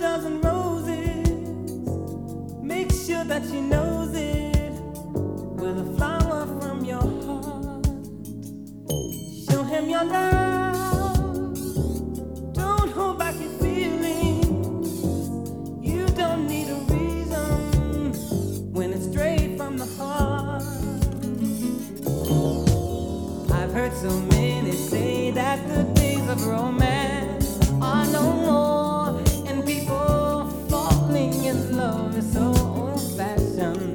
dozen roses, make sure that she knows it with a flower from your heart. Show him your love, don't hold back your feelings. You don't need a reason when it's straight from the heart. I've heard so many say that the days of romance are no more, and people falling in love is so old-fashioned.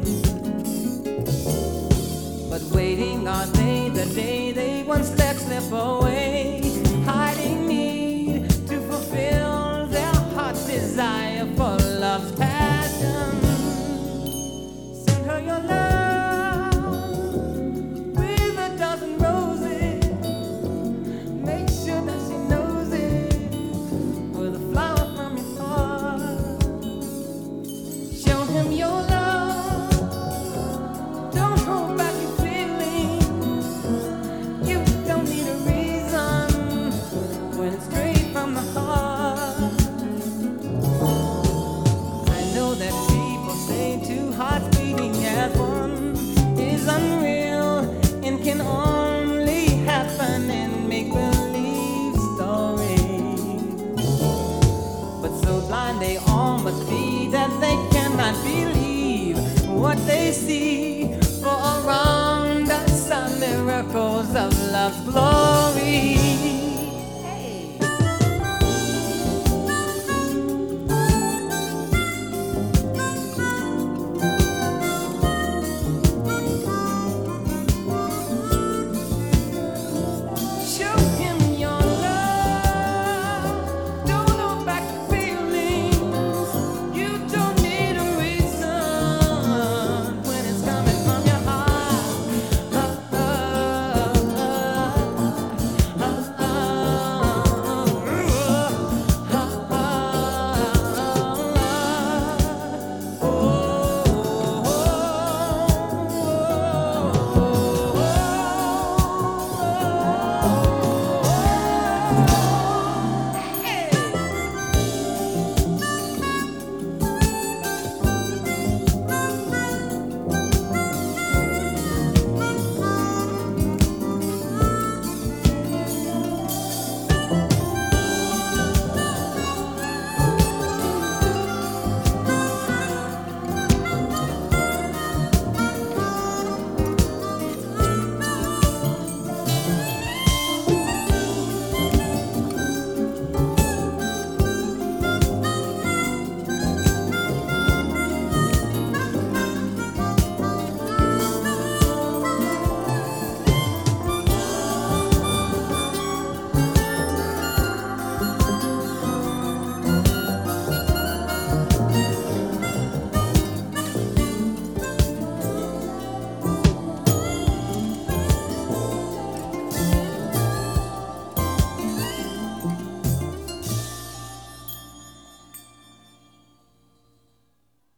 But waiting all day, the day they once let slip away, hiding need to fulfill their heart's desire for love's passion. Send her your love with a dozen roses, make sure that she knows it with a flower from your heart. Show him your love, don't hold back your feelings. You don't need a reason when it's straight from the heart. I know that people say two hearts beating as one is unreal and can only happen in make-believe stories. But so blind they all must be that they cannot believe what they see. For around us are miracles of love's glory.